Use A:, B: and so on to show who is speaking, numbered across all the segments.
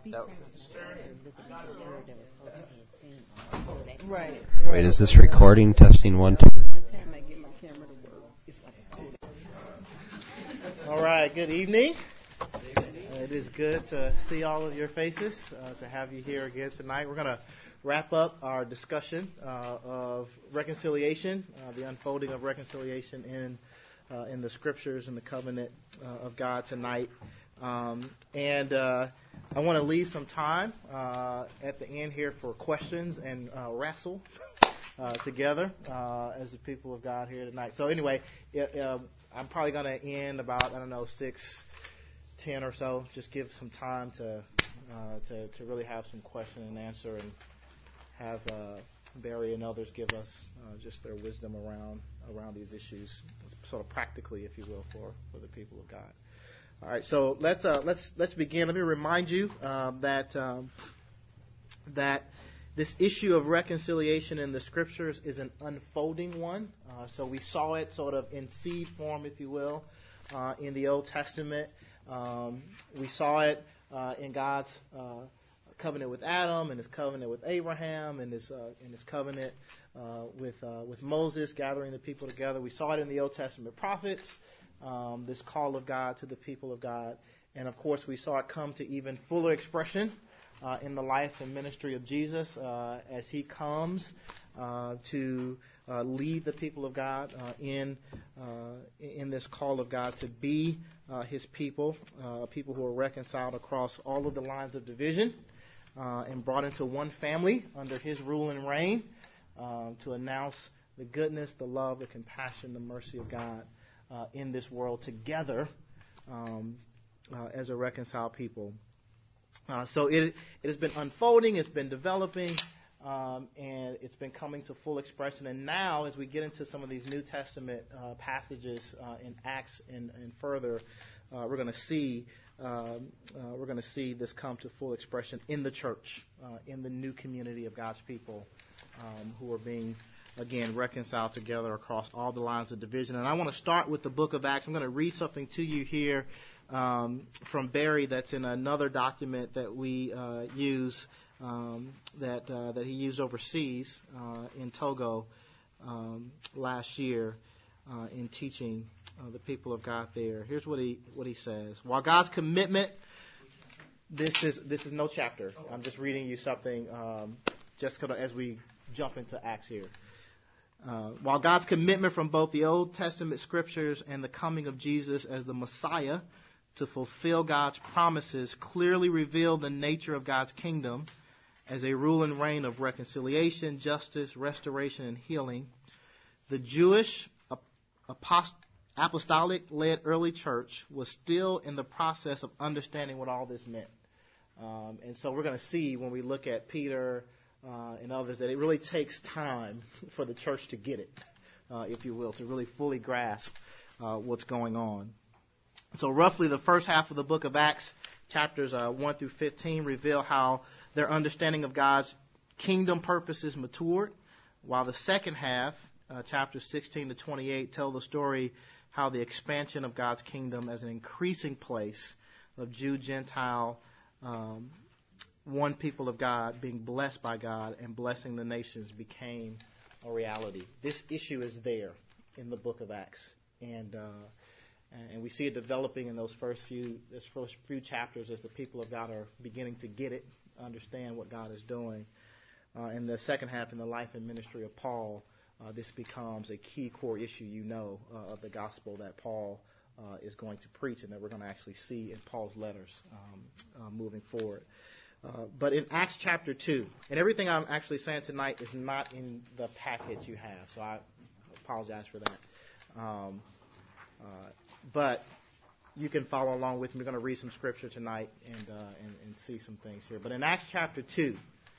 A: Right.
B: Wait, is this recording? Testing 1, 2?
A: All right, good evening. It is good to see all of your faces, to have you here again tonight. We're going to wrap up our discussion of reconciliation, the unfolding of reconciliation in the Scriptures and the covenant of God tonight. And I want to leave some time at the end here for questions and wrestle together as the people of God here tonight. So anyway, I'm probably going to end about, 6:10 or so. Just give some time to really have some question and answer, and have Barry and others give us just their wisdom around these issues, sort of practically, if you will, for the people of God. All right, so let's begin. Let me remind you that this issue of reconciliation in the Scriptures is an unfolding one. So we saw it sort of in seed form, if you will, in the Old Testament. We saw it in God's covenant with Adam, and His covenant with Abraham, and His covenant with Moses, gathering the people together. We saw it in the Old Testament prophets. This call of God to the people of God. And, of course, we saw it come to even fuller expression in the life and ministry of Jesus as He comes to lead the people of God in this call of God to be His people, people who are reconciled across all of the lines of division and brought into one family under His rule and reign to announce the goodness, the love, the compassion, the mercy of God in this world together as a reconciled people. So it has been unfolding, it's been developing, and it's been coming to full expression. And now, as we get into some of these New Testament passages in Acts and further, we're going to see this come to full expression in the church, in the new community of God's people who are being, again, reconciled together across all the lines of division. And I want to start with the book of Acts. I'm going to read something to you here from Barry that's in another document that we use, that he used overseas in Togo last year in teaching the people of God there. Here's what he says. While God's commitment, this is no chapter. I'm just reading you something just kind of as we jump into Acts here. While God's commitment from both the Old Testament Scriptures and the coming of Jesus as the Messiah to fulfill God's promises clearly reveal the nature of God's kingdom as a rule and reign of reconciliation, justice, restoration, and healing, the Jewish apostolic-led early church was still in the process of understanding what all this meant. And so we're going to see when we look at Peter and others that it really takes time for the church to get it, if you will, to really fully grasp what's going on. So roughly the first half of the book of Acts, chapters 1 through 15, reveal how their understanding of God's kingdom purposes matured, while the second half, chapters 16 to 28, tell the story how the expansion of God's kingdom as an increasing place of Jew, Gentile, one people of God being blessed by God and blessing the nations became a reality. This issue is there in the book of Acts, and we see it developing in those first few chapters as the people of God are beginning to get it, understand what God is doing. In the second half, in the life and ministry of Paul, this becomes a key core issue, of the gospel that Paul is going to preach and that we're going to actually see in Paul's letters moving forward. But in Acts chapter 2, and everything I'm actually saying tonight is not in the package you have, so I apologize for that. But you can follow along with me. We're going to read some scripture tonight and see some things here. But in Acts chapter 2,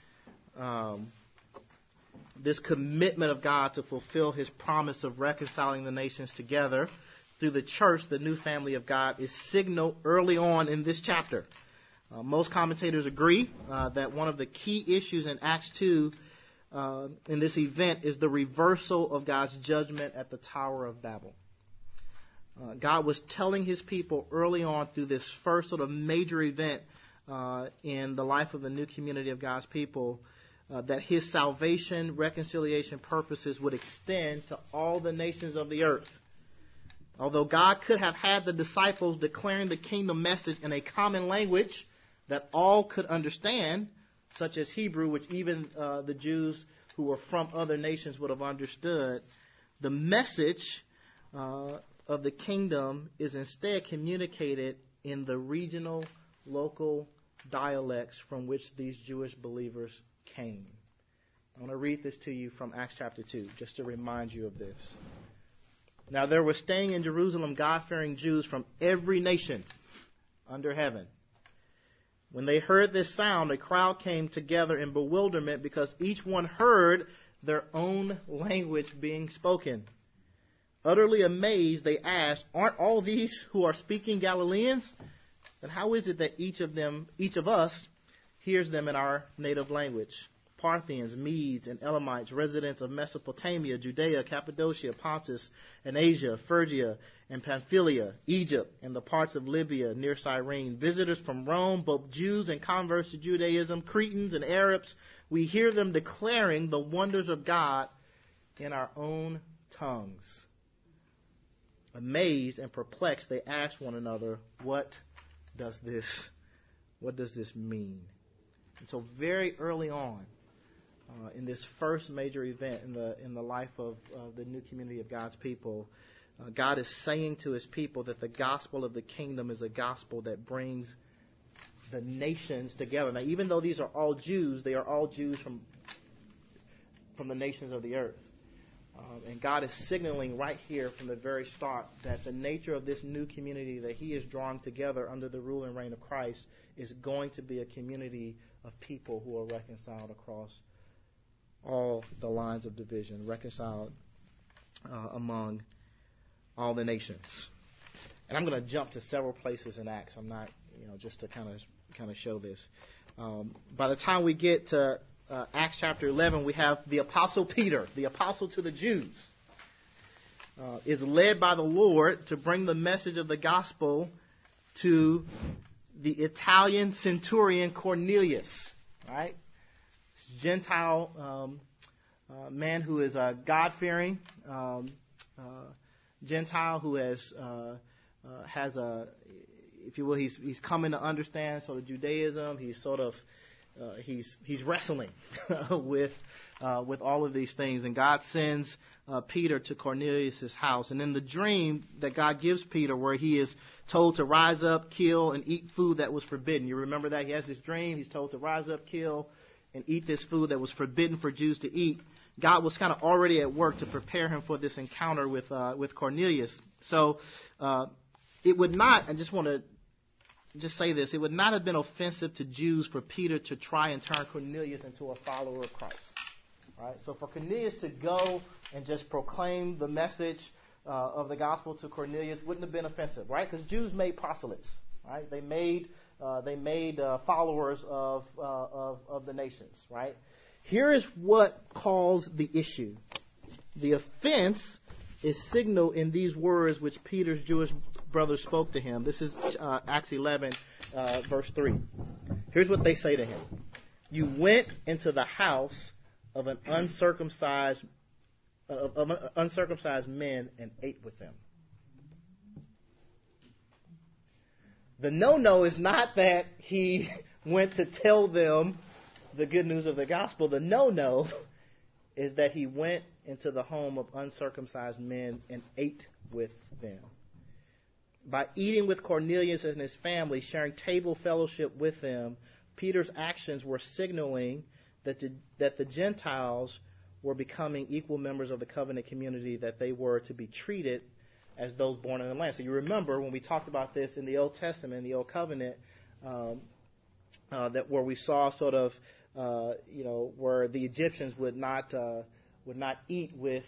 A: this commitment of God to fulfill His promise of reconciling the nations together through the church, the new family of God, is signaled early on in this chapter. Most commentators agree that one of the key issues in Acts 2 in this event is the reversal of God's judgment at the Tower of Babel. God was telling His people early on through this first sort of major event in the life of the new community of God's people, that his salvation, reconciliation purposes would extend to all the nations of the earth. Although God could have had the disciples declaring the kingdom message in a common language that all could understand, such as Hebrew, which even the Jews who were from other nations would have understood, the message of the kingdom is instead communicated in the regional, local dialects from which these Jewish believers came. I want to read this to you from Acts chapter 2, just to remind you of this. Now there were staying in Jerusalem God-fearing Jews from every nation under heaven. When they heard this sound, a crowd came together in bewilderment because each one heard their own language being spoken. Utterly amazed, they asked, "Aren't all these who are speaking Galileans? Then how is it that each of us hears them in our native language?" Parthians, Medes, and Elamites, residents of Mesopotamia, Judea, Cappadocia, Pontus, and Asia, Phrygia, and Pamphylia, Egypt, and the parts of Libya near Cyrene, visitors from Rome, both Jews and converts to Judaism, Cretans and Arabs, we hear them declaring the wonders of God in our own tongues. Amazed and perplexed, they asked one another, what does this mean? And so very early on, in this first major event in the life of the new community of God's people, God is saying to his people that the gospel of the kingdom is a gospel that brings the nations together. Now, even though these are all Jews, they are all Jews from the nations of the earth. And God is signaling right here from the very start that the nature of this new community that he is drawing together under the rule and reign of Christ is going to be a community of people who are reconciled across all the lines of division, reconciled among all the nations. And I'm going to jump to several places in Acts. I'm not, just to kind of show this. By the time we get to Acts chapter 11, we have the Apostle Peter, the apostle to the Jews, is led by the Lord to bring the message of the gospel to the Italian centurion Cornelius, right? Gentile man who is God-fearing, Gentile who has a, if you will, he's coming to understand sort of Judaism. He's sort of he's wrestling with all of these things, and God sends Peter to Cornelius' house. And in the dream that God gives Peter, where he is told to rise up, kill, and eat food that was forbidden. You remember that? He has this dream. He's told to rise up, kill, and eat this food that was forbidden for Jews to eat. God was kind of already at work to prepare him for this encounter with Cornelius. So it would not, I just want to just say this, it would not have been offensive to Jews for Peter to try and turn Cornelius into a follower of Christ. Right? So for Cornelius to go and just proclaim the message of the gospel to Cornelius wouldn't have been offensive, right? Because Jews made proselytes, right? They made followers of the nations, right? Here is what caused the issue. The offense is signaled in these words which Peter's Jewish brothers spoke to him. This is Acts 11, verse 3. Here's what they say to him. You went into the house of an uncircumcised men and ate with them. The no-no is not that he went to tell them the good news of the gospel. The no-no is that he went into the home of uncircumcised men and ate with them. By eating with Cornelius and his family, sharing table fellowship with them, Peter's actions were signaling that the Gentiles were becoming equal members of the covenant community, that they were to be treated as those born in the land. So you remember when we talked about this in the Old Testament, in the Old Covenant, that where we saw sort of, where the Egyptians would not eat with,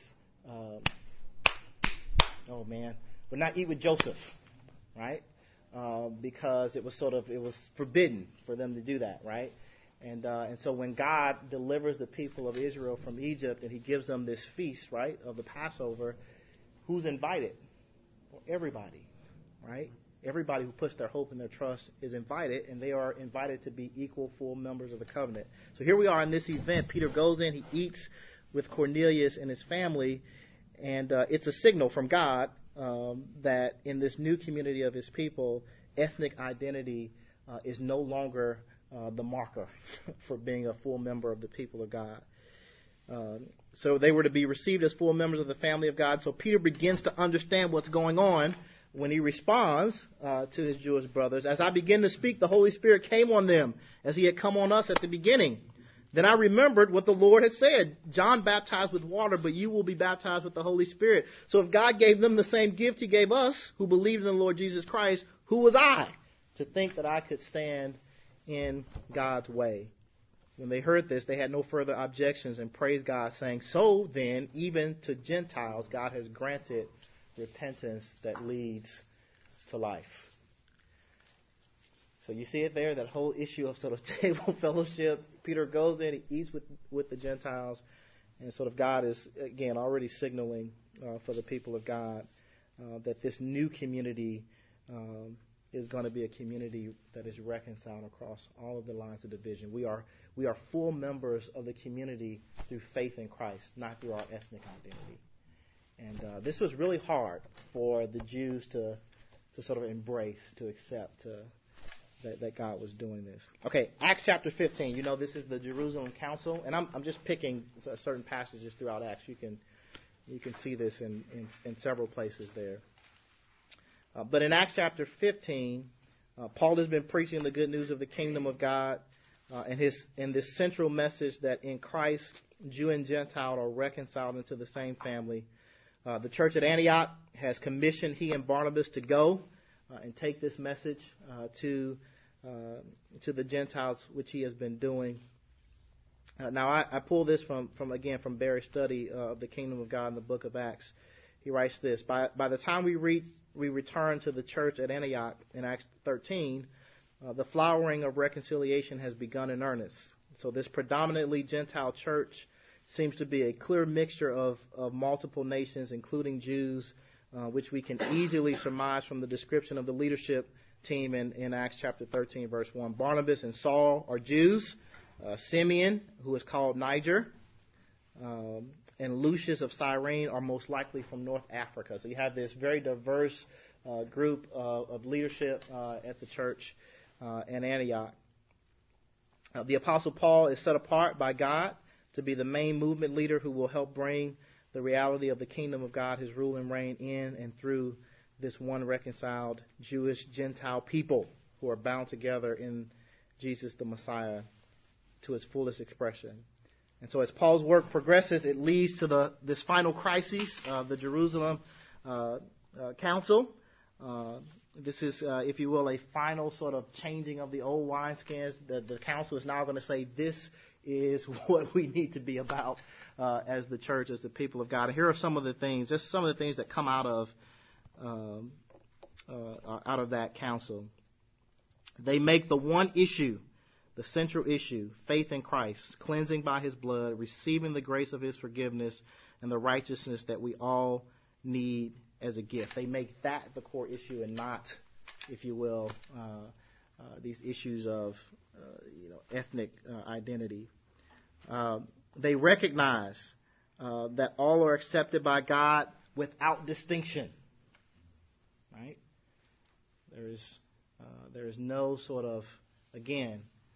A: would not eat with Joseph, right? Because it was forbidden for them to do that, right? And so when God delivers the people of Israel from Egypt and he gives them this feast, right, of the Passover, who's invited? Well, everybody, right? Everybody who puts their hope and their trust is invited, and they are invited to be equal, full members of the covenant. So here we are in this event. Peter goes in, he eats with Cornelius and his family, and it's a signal from God that in this new community of his people, ethnic identity is no longer the marker for being a full member of the people of God. So they were to be received as full members of the family of God. So Peter begins to understand what's going on when he responds to his Jewish brothers. As I begin to speak, the Holy Spirit came on them as he had come on us at the beginning. Then I remembered what the Lord had said. John baptized with water, but you will be baptized with the Holy Spirit. So if God gave them the same gift he gave us, who believed in the Lord Jesus Christ, who was I to think that I could stand in God's way? When they heard this, they had no further objections and praised God, saying, so then, even to Gentiles, God has granted repentance that leads to life. So you see it there, that whole issue of sort of table fellowship. Peter goes in, he eats with the Gentiles, and sort of God is, again, already signaling for the people of God that this new community is going to be a community that is reconciled across all of the lines of division. We are full members of the community through faith in Christ, not through our ethnic identity. And this was really hard for the Jews to sort of embrace, to accept that God was doing this. Okay, Acts chapter 15. You know, this is the Jerusalem Council, and I'm just picking certain passages throughout Acts. You can see this in several places there. But in Acts chapter 15, Paul has been preaching the good news of the kingdom of God, and this central message that in Christ, Jew and Gentile are reconciled into the same family. The church at Antioch has commissioned he and Barnabas to go and take this message to the Gentiles, which he has been doing. Now, I pull this from Barry's study of the kingdom of God in the book of Acts. He writes this: By the time we return to the church at Antioch in Acts 13, the flowering of reconciliation has begun in earnest. So this predominantly Gentile church seems to be a clear mixture of multiple nations, including Jews, which we can easily surmise from the description of the leadership team in Acts chapter 13, verse 1. Barnabas and Saul are Jews. Simeon, who is called Niger, and Lucius of Cyrene are most likely from North Africa. So you have this very diverse group of leadership at the church in Antioch. The Apostle Paul is set apart by God to be the main movement leader who will help bring the reality of the kingdom of God, his rule and reign in and through this one reconciled Jewish Gentile people who are bound together in Jesus the Messiah to its fullest expression. And so as Paul's work progresses, it leads to this final crisis, the Jerusalem Council. This is, if you will, a final sort of changing of the old wineskins. The council is now going to say, this is what we need to be about as the church, as the people of God. And here are some of the things, just some of the things that come out of that council. They make the one issue, the central issue, faith in Christ, cleansing by his blood, receiving the grace of his forgiveness, and the righteousness that we all need as a gift. They make that the core issue and not, if you will, these issues of ethnic identity. They recognize that all are accepted by God without distinction. Right? There is no sort of, again,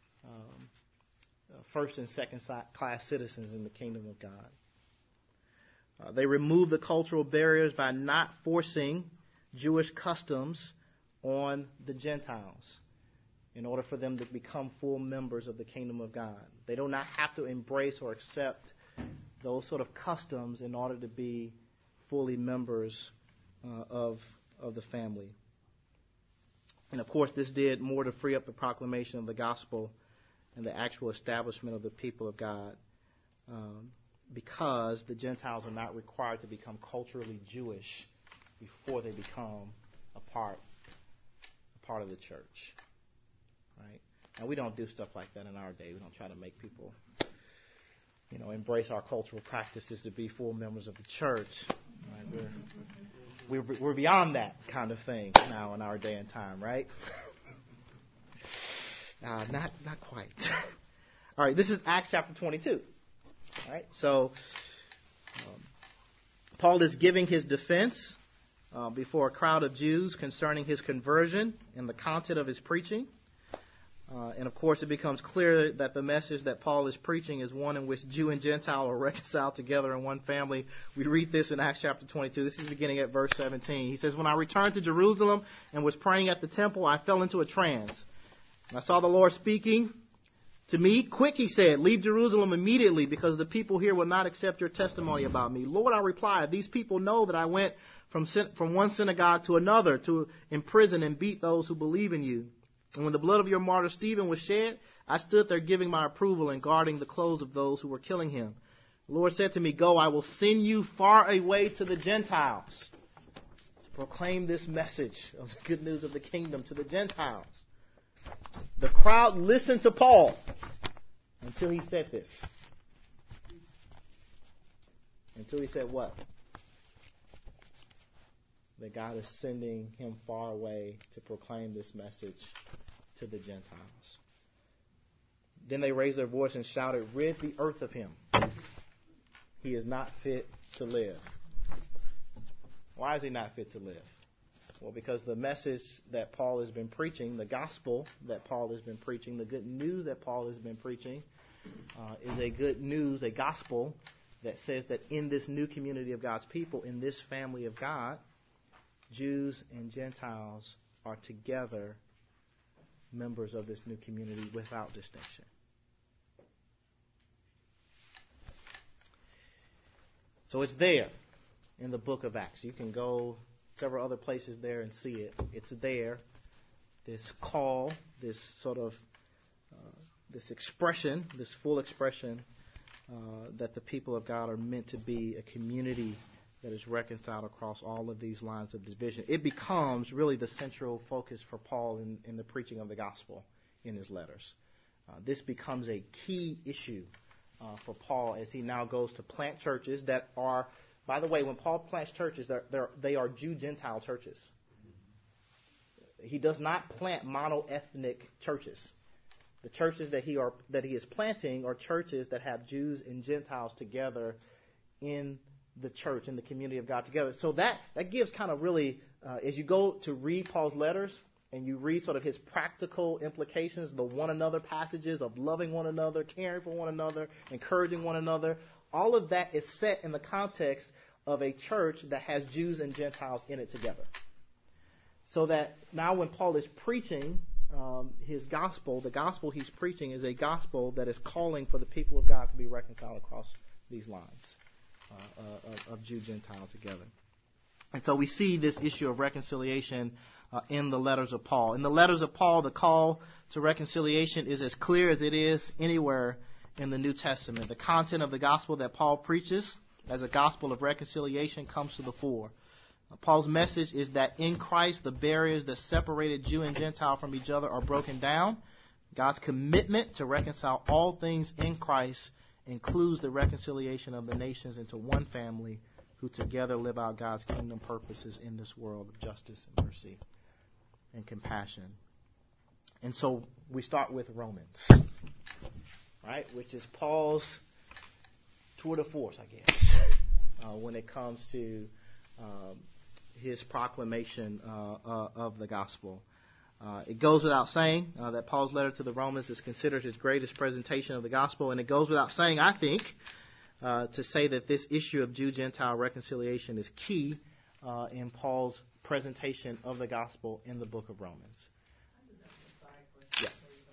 A: first and second class citizens in the kingdom of God. They remove the cultural barriers by not forcing Jewish customs on the Gentiles in order for them to become full members of the kingdom of God. They do not have to embrace or accept those sort of customs in order to be fully members of the family. And of course, this did more to free up the proclamation of the gospel and the actual establishment of the people of God, because the Gentiles are not required to become culturally Jewish before they become a part of the church. Right? And we don't do stuff like that in our day. We don't try to make people, embrace our cultural practices to be full members of the church. Right? We're beyond that kind of thing now in our day and time, right? Not quite. All right, this is Acts chapter 22. All right, so Paul is giving his defense before a crowd of Jews concerning his conversion and the content of his preaching. And of course, it becomes clear that the message that Paul is preaching is one in which Jew and Gentile are reconciled together in one family. We read this in Acts chapter 22. This is beginning at verse 17. He says, "When I returned to Jerusalem and was praying at the temple, I fell into a trance. And I saw the Lord speaking to me. 'Quick,' he said, 'leave Jerusalem immediately, because the people here will not accept your testimony about me.' 'Lord,' I replied, 'these people know that I went from one synagogue to another to imprison and beat those who believe in you. And when the blood of your martyr Stephen was shed, I stood there giving my approval and guarding the clothes of those who were killing him. The Lord said to me, go, I will send you far away to the Gentiles to proclaim this message of the good news of the kingdom to the Gentiles.' The crowd listened to Paul until he said this. Until he said what? That God is sending him far away to proclaim this message to the Gentiles. Then they raised their voice and shouted, 'Rid the earth of him. He is not fit to live.' Why is he not fit to live? Well, because the message that Paul has been preaching, the gospel that Paul has been preaching, the good news that Paul has been preaching, is a good news, a gospel that says that in this new community of God's people, in this family of God, Jews and Gentiles are together members of this new community without distinction. So it's there in the book of Acts. You can go several other places there and see it. It's there. This call, this sort of, this expression, this full expression that the people of God are meant to be a community that is reconciled across all of these lines of division. It becomes really the central focus for Paul in the preaching of the gospel in his letters. This becomes a key issue for Paul as he now goes to plant churches that are, by the way, when Paul plants churches, they are Jew-Gentile churches. He does not plant mono-ethnic churches. The churches that he is planting are churches that have Jews and Gentiles together in the church, in the community of God together. So that gives kind of really, as you go to read Paul's letters and you read sort of his practical implications, the one another passages of loving one another, caring for one another, encouraging one another, all of that is set in the context of a church that has Jews and Gentiles in it together. So that now when Paul is preaching his gospel, the gospel he's preaching is a gospel that is calling for the people of God to be reconciled across these lines. Of Jew-Gentile together. And so we see this issue of reconciliation in the letters of Paul. In the letters of Paul, the call to reconciliation is as clear as it is anywhere in the New Testament. The content of the gospel that Paul preaches as a gospel of reconciliation comes to the fore. Paul's message is that in Christ, the barriers that separated Jew and Gentile from each other are broken down. God's commitment to reconcile all things in Christ includes the reconciliation of the nations into one family who together live out God's kingdom purposes in this world of justice and mercy and compassion. And so we start with Romans, right, which is Paul's tour de force, I guess, when it comes to his proclamation of the gospel. It goes without saying that Paul's letter to the Romans is considered his greatest presentation of the gospel, and it goes without saying, I think, to say that this issue of Jew-Gentile reconciliation is key in Paul's presentation of the gospel in the book of Romans. Yeah.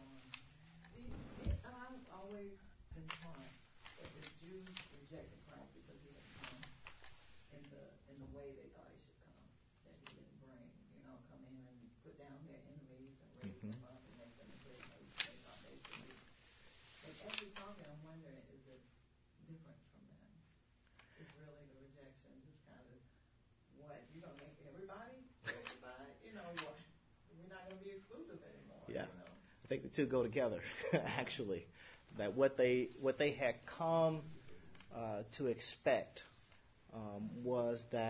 C: I've always been taught that the Jews rejected Christ because he didn't come in the way they thought he should come. That he didn't come in and put down their enemies and raise them up and make them a great nation they thought they should be. But as we're talking, I'm wondering, is it different from that? It's really the rejection, just kind of what? You're going to make everybody? What? We're not going to be exclusive anymore.
A: Yeah. I think the two go together, actually. That what they had come to expect was that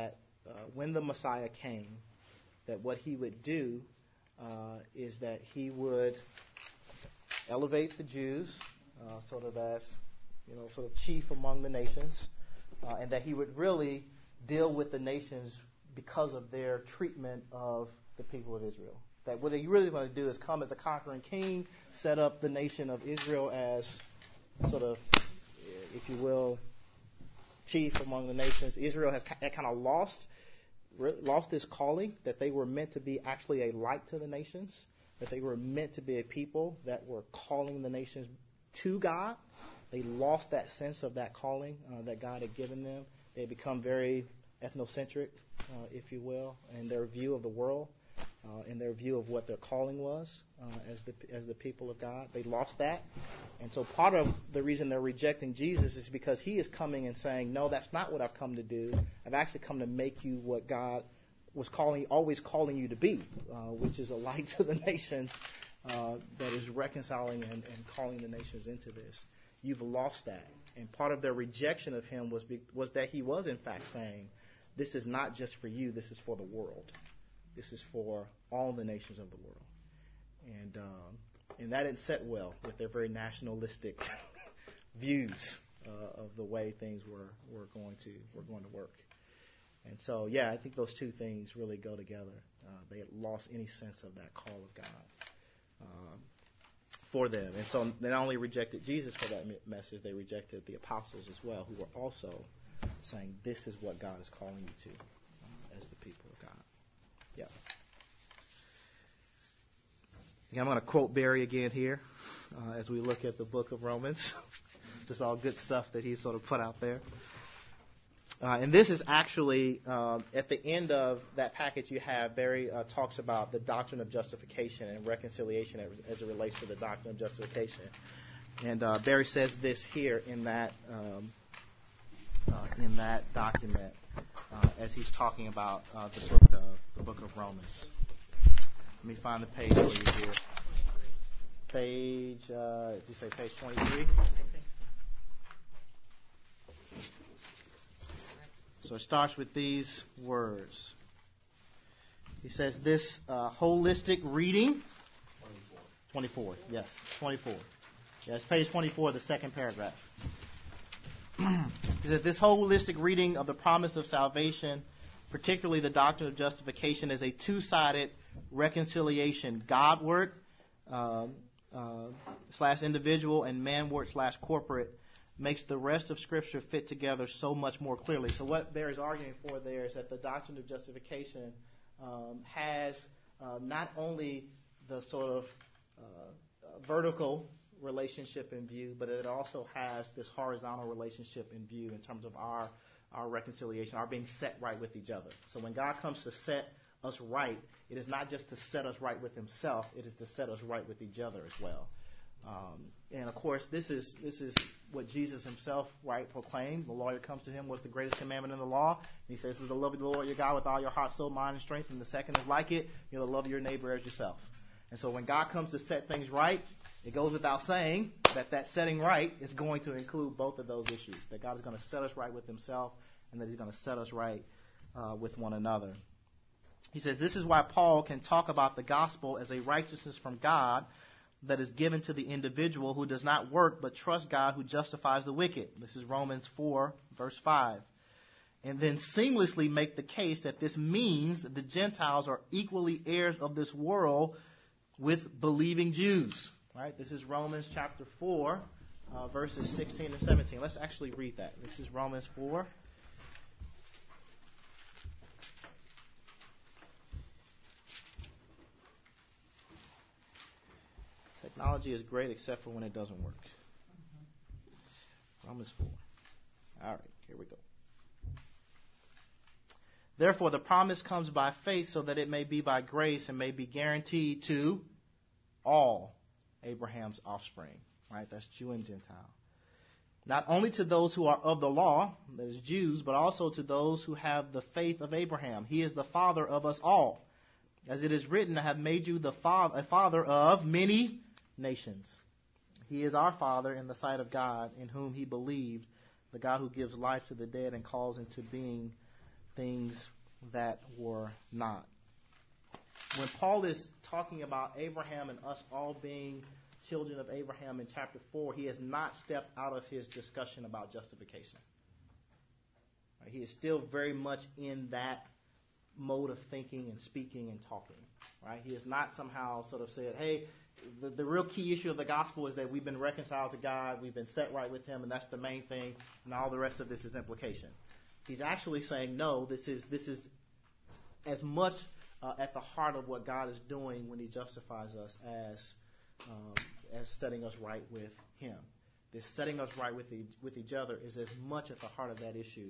A: when the Messiah came, that what he would do is that he would elevate the Jews sort of as, sort of chief among the nations, and that he would really deal with the nations because of their treatment of the people of Israel. That what he really want to do is come as a conquering king, set up the nation of Israel as sort of, if you will, chief among the nations. Israel had kind of lost this calling that they were meant to be actually a light to the nations, that they were meant to be a people that were calling the nations to God. They lost that sense of that calling that God had given them. They had become very ethnocentric, if you will, in their view of the world, in their view of what their calling was as the people of God. They lost that. And so part of the reason they're rejecting Jesus is because he is coming and saying, no, that's not what I've come to do. I've actually come to make you what God was always calling you to be, which is a light to the nations that is reconciling and calling the nations into this. You've lost that. And part of their rejection of him was that he was in fact saying, this is not just for you, this is for the world. This is for all the nations of the world. And that didn't set well with their very nationalistic views of the way things were going to work. And so, I think those two things really go together. They had lost any sense of that call of God for them. And so they not only rejected Jesus for that message, they rejected the apostles as well, who were also saying, this is what God is calling you to as the people of God. Yeah. I'm going to quote Barry again here as we look at the book of Romans. Just all good stuff that he sort of put out there. And this is actually, at the end of that package you have, Barry talks about the doctrine of justification and reconciliation as it relates to the doctrine of justification. And Barry says this here in that document as he's talking about the book of Romans. Let me find the page for you here. Page, did you say page 23? So it starts with these words. He says this holistic reading. 24, yes, 24. Yes, page 24, the second paragraph. He says this holistic reading of the promise of salvation, particularly the doctrine of justification, is a two-sided reconciliation, Godward / individual and manward / corporate, makes the rest of Scripture fit together so much more clearly. So what Barry's arguing for there is that the doctrine of justification has not only the sort of vertical relationship in view, but it also has this horizontal relationship in view in terms of our reconciliation, our being set right with each other. So when God comes to set us right, it is not just to set us right with himself, it is to set us right with each other as well. And of course, this is what Jesus himself proclaimed. The lawyer comes to him, what's the greatest commandment in the law? And he says, this is to love the Lord your God with all your heart, soul, mind, and strength. And the second is like it, you'll love your neighbor as yourself. And so when God comes to set things right, it goes without saying that setting right is going to include both of those issues. That God is going to set us right with himself and that he's going to set us right with one another. He says, this is why Paul can talk about the gospel as a righteousness from God that is given to the individual who does not work but trusts God who justifies the wicked. This is Romans 4, verse 5. And then seamlessly make the case that this means that the Gentiles are equally heirs of this world with believing Jews. Right? This is Romans chapter 4, verses 16 and 17. Let's actually read that. This is Romans 4. Technology is great except for when it doesn't work. Romans 4. All right, here we go. Therefore, the promise comes by faith so that it may be by grace and may be guaranteed to all Abraham's offspring. Right? That's Jew and Gentile. Not only to those who are of the law, that is Jews, but also to those who have the faith of Abraham. He is the father of us all. As it is written, I have made you a father of many nations. He is our Father in the sight of God, in whom he believed, the God who gives life to the dead and calls into being things that were not. When Paul is talking about Abraham and us all being children of Abraham in chapter 4, he has not stepped out of his discussion about justification. Right? He is still very much in that mode of thinking and speaking and talking. Right? He has not somehow sort of said, hey, the real key issue of the gospel is that we've been reconciled to God, we've been set right with Him, and that's the main thing, and all the rest of this is implication. He's actually saying, no, this is as much at the heart of what God is doing when He justifies us as setting us right with Him. This setting us right with each other is as much at the heart of that issue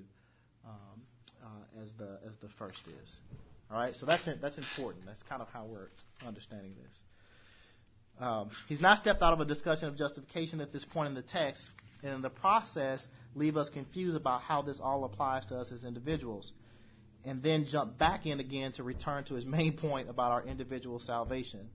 A: as the first is. All right, so that's important. That's kind of how we're understanding this. He's not stepped out of a discussion of justification at this point in the text, and in the process leave us confused about how this all applies to us as individuals, and then jump back in again to return to his main point about our individual salvation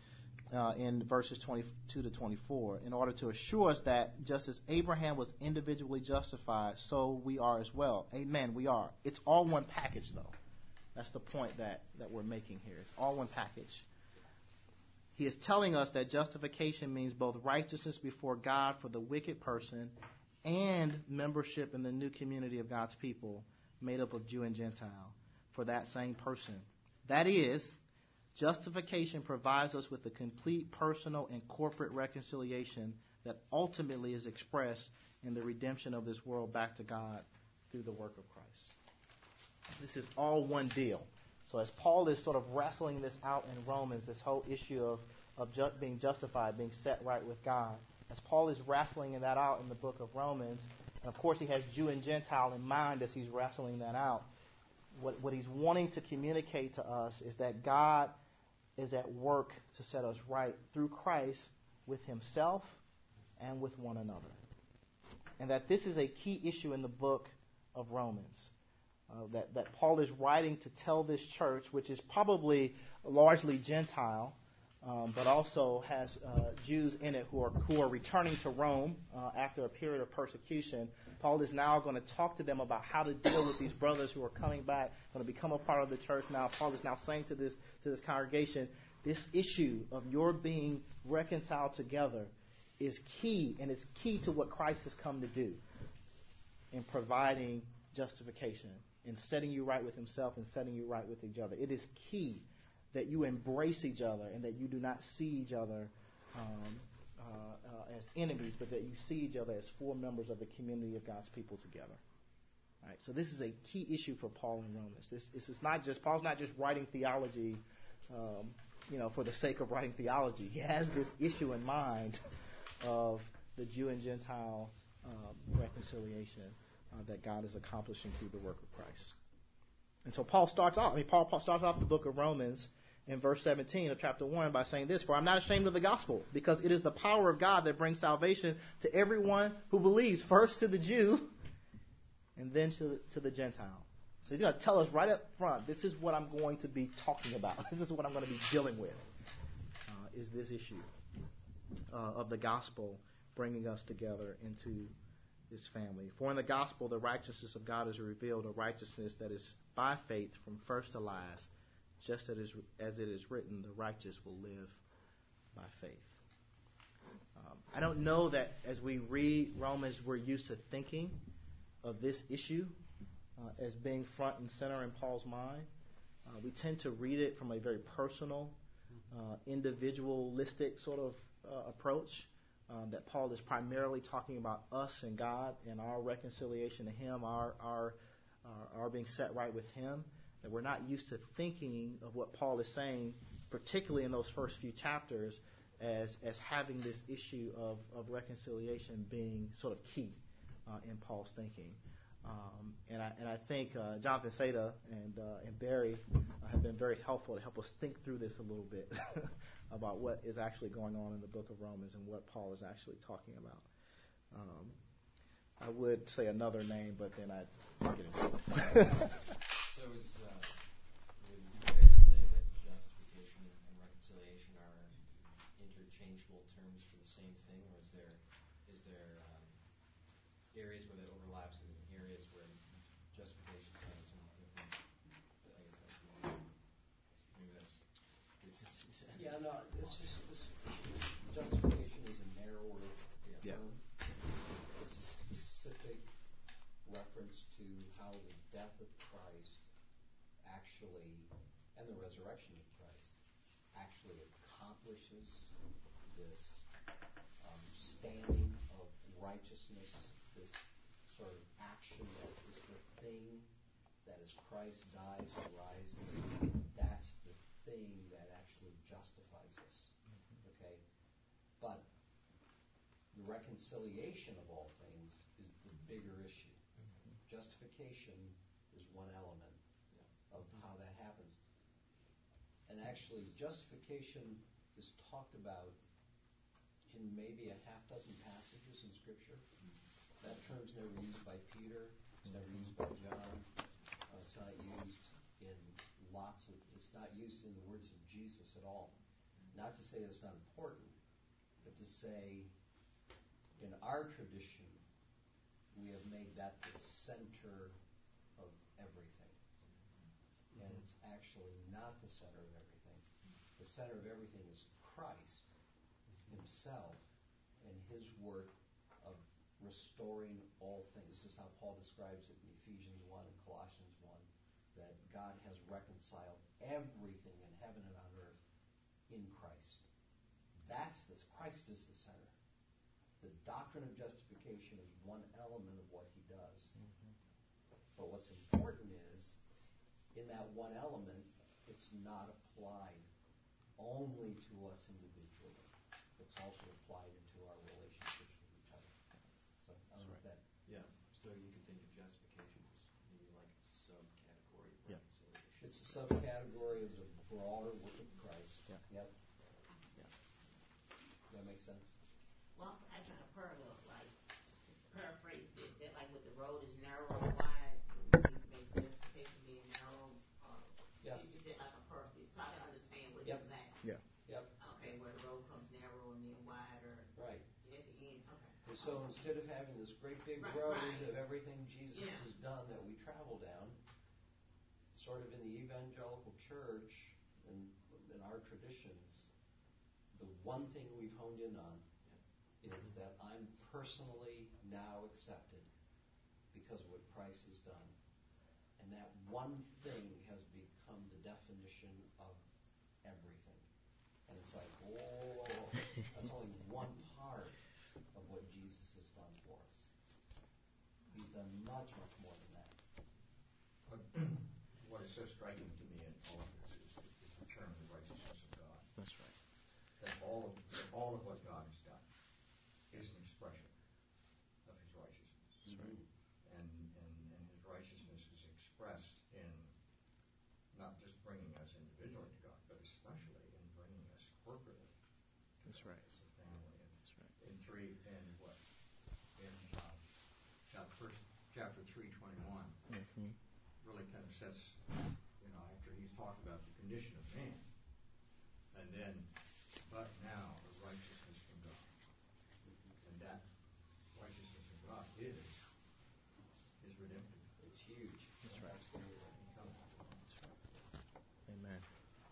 A: in verses 22 to 24, in order to assure us that just as Abraham was individually justified, so we are as well. Amen, we are. It's all one package, though. That's the point that we're making here. It's all one package. He is telling us that justification means both righteousness before God for the wicked person and membership in the new community of God's people made up of Jew and Gentile for that same person. That is, justification provides us with a complete personal and corporate reconciliation that ultimately is expressed in the redemption of this world back to God through the work of Christ. This is all one deal. So as Paul is sort of wrestling this out in Romans, this whole issue of being justified, being set right with God, as Paul is wrestling that out in the book of Romans, and of course he has Jew and Gentile in mind as he's wrestling that out, what he's wanting to communicate to us is that God is at work to set us right through Christ with himself and with one another. And that this is a key issue in the book of Romans. That Paul is writing to tell this church, which is probably largely Gentile, but also has Jews in it who are returning to Rome after a period of persecution. Paul is now going to talk to them about how to deal with these brothers who are coming back, going to become a part of the church now. Paul is now saying to this congregation, this issue of your being reconciled together is key, and it's key to what Christ has come to do in providing justification, in setting you right with himself and setting you right with each other. It is key that you embrace each other and that you do not see each other as enemies, but that you see each other as full members of the community of God's people together. All right, so this is a key issue for Paul in Romans. This is not just, Paul's not just writing theology for the sake of writing theology. He has this issue in mind of the Jew and Gentile reconciliation that God is accomplishing through the work of Christ. And so Paul starts off the book of Romans in verse 17 of chapter 1 by saying this, "For I'm not ashamed of the gospel, because it is the power of God that brings salvation to everyone who believes, first to the Jew and then to the Gentile." So he's going to tell us right up front, this is what I'm going to be talking about. This is what I'm going to be dealing with, is this issue of the gospel bringing us together into this family. For in the gospel, the righteousness of God is revealed, a righteousness that is by faith from first to last, just as it is written, the righteous will live by faith. I don't know that as we read Romans, we're used to thinking of this issue as being front and center in Paul's mind. We tend to read it from a very personal, individualistic sort of approach. That Paul is primarily talking about us and God and our reconciliation to Him, our being set right with Him. That we're not used to thinking of what Paul is saying, particularly in those first few chapters, as having this issue of reconciliation being sort of key in Paul's thinking. And I think Jonathan Seda and Barry have been very helpful to help us think through this a little bit about what is actually going on in the book of Romans and what Paul is actually talking about. I would say another name, but then I'd get in trouble.
B: So would it be fair to say that justification and reconciliation are interchangeable terms for the same thing, or is there areas where that overlaps and areas where justification has some different Yeah, no, this justification is a narrower term. It's a specific reference to how the death of Christ actually, and the resurrection of Christ, actually accomplishes this standing of righteousness, this sort of action that is the thing that as Christ dies and rises, that's the thing that actually justifies us. Okay? But the reconciliation of all things is the bigger issue. Justification is one element of how that happens. And actually, justification is talked about in maybe a half dozen passages in Scripture. That term's never used by Peter. It's never used by John. It's not used in it's not used in the words of Jesus at all. Not to say it's not important, but to say in our tradition, we have made that the center of everything. And it's actually not the center of everything. The center of everything is Christ himself and his work of restoring all things. This is how Paul describes it in Ephesians 1 and Colossians 1, that God has reconciled everything in heaven and on earth in Christ. Christ is the center. The doctrine of justification is one element of what he does. But what's important is, in that one element, it's not applied only to us individually. It's also applied into our relationships with each other. So I don't know if that...
D: Yeah, so you can think of justification as maybe like a subcategory of reconciliation.
B: It's a subcategory of the broader work of Christ.
A: Yeah.
B: Yep. Yeah. That makes sense?
E: Well, I try to paraphrase it, that like with the road is narrow or wide, you make justification being narrow,
B: Yeah.
E: you did like a perfect, so I can understand what
B: Yep.
E: exactly.
A: Yeah.
B: Yep.
E: Okay, where the road comes narrow and then wider.
B: Right.
E: At the end, okay.
B: And so instead of having this great big
E: Right,
B: road
E: right.
B: of everything Jesus
E: Yeah.
B: has done that we travel down, sort of in the evangelical church and in our traditions, the one thing we've honed in on is that I'm personally now accepted because of what Christ has done. And that one thing has become the definition of everything. And it's like, whoa, that's only one part of what Jesus has done for us. He's done much, much more than that.
F: What is so striking to me in all of this is the term the righteousness of God.
A: That's right.
F: That all of what God has done is an expression of his righteousness.
A: That's right.
F: And his righteousness is expressed in not just bringing us individually to God, but especially in bringing us corporately to
A: That's
F: God
A: right.
F: as a family. And
A: That's right.
F: in chapter 3:21,
A: Mm-hmm.
F: really kind of sets, after he's talked about the condition of man, and then, but now the righteousness from God. And that righteousness of God is redemptive.
B: It's huge.
A: That's right.
B: Absolutely.
A: Amen.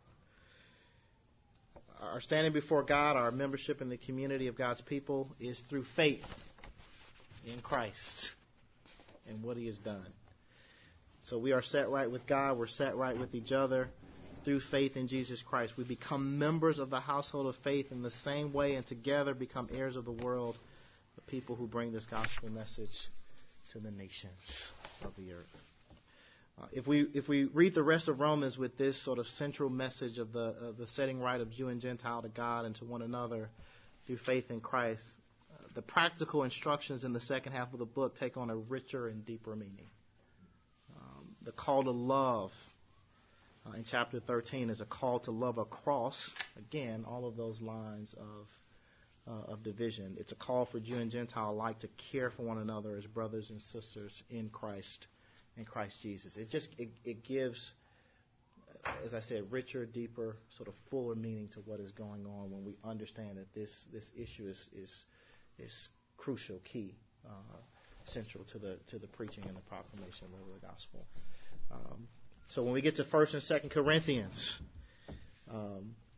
A: Our standing before God, our membership in the community of God's people is through faith in Christ and what he has done. So we are set right with God. We're set right with each other through faith in Jesus Christ. We become members of the household of faith in the same way and together become heirs of the world, the people who bring this gospel message to the nations of the earth. If we read the rest of Romans with this sort of central message of the setting right of Jew and Gentile to God and to one another through faith in Christ, the practical instructions in the second half of the book take on a richer and deeper meaning. The call to love in chapter 13 is a call to love across, again, all of those lines of division. It's a call for Jew and Gentile alike to care for one another as brothers and sisters in Christ Jesus. It gives, as I said, richer, deeper, sort of fuller meaning to what is going on when we understand that this issue is crucial, key, central to the preaching and the proclamation of the gospel. So when we get to 1st and 2nd Corinthians,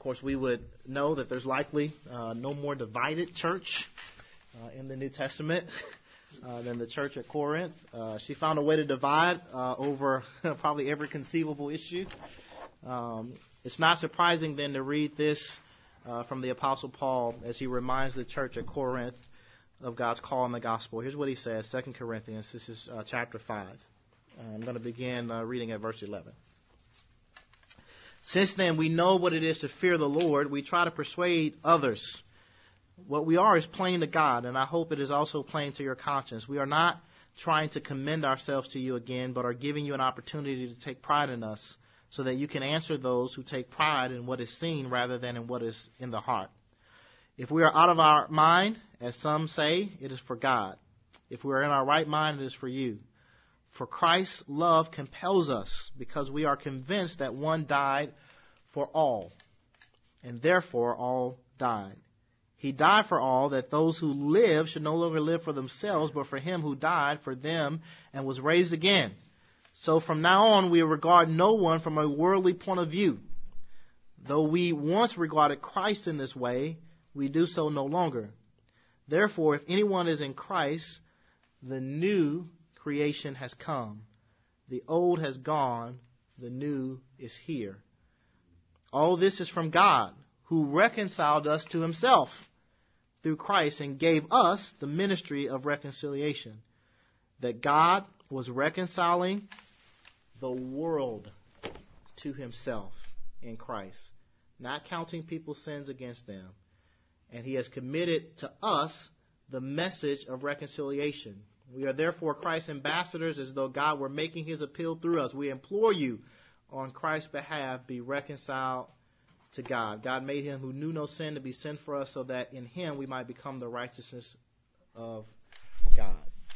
A: course, we would know that there's likely no more divided church in the New Testament than the church at Corinth. She found a way to divide over probably every conceivable issue. It's not surprising then to read this from the Apostle Paul as he reminds the church at Corinth of God's call in the gospel. Here's what he says, 2 Corinthians. This is chapter 5. I'm going to begin reading at verse 11. Since then we know what it is to fear the Lord, we try to persuade others. What we are is plain to God, and I hope it is also plain to your conscience. We are not trying to commend ourselves to you again, but are giving you an opportunity to take pride in us, so that you can answer those who take pride in what is seen rather than in what is in the heart. If we are out of our mind, as some say, it is for God. If we are in our right mind, it is for you. For Christ's love compels us, because we are convinced that one died for all, and therefore all died. He died for all, that those who live should no longer live for themselves, but for him who died for them and was raised again. So from now on, we regard no one from a worldly point of view. Though we once regarded Christ in this way, we do so no longer. Therefore, if anyone is in Christ, the new creation has come. The old has gone, the new is here. All this is from God, who reconciled us to himself through Christ and gave us the ministry of reconciliation. That God was reconciling the world to himself in Christ, not counting people's sins against them. And he has committed to us the message of reconciliation. We are therefore Christ's ambassadors, as though God were making his appeal through us. We implore you, on Christ's behalf, be reconciled to God. God made him who knew no sin to be sin for us, so that in him we might become the righteousness of God.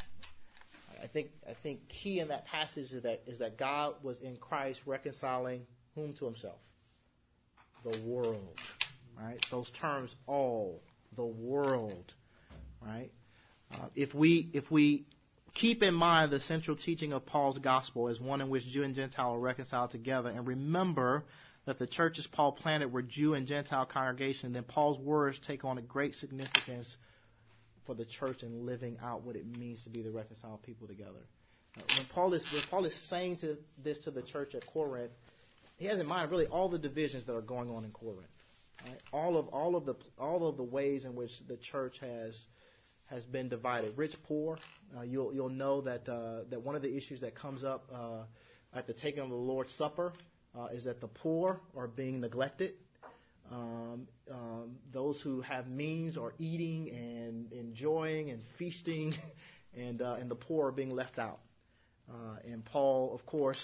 A: I think key in that passage is that God was in Christ reconciling whom to himself? The world. Right? Those terms, all, the world. Right? If we keep in mind the central teaching of Paul's gospel as one in which Jew and Gentile are reconciled together, and remember that the churches Paul planted were Jew and Gentile congregation, then Paul's words take on a great significance for the church in living out what it means to be the reconciled people together. When Paul is saying this to the church at Corinth, he has in mind really all the divisions that are going on in Corinth. Right? All of the ways in which the church has been divided. Rich, poor. You'll know that one of the issues that comes up at the taking of the Lord's Supper is that the poor are being neglected. Those who have means are eating and enjoying and feasting, and the poor are being left out. And Paul, of course,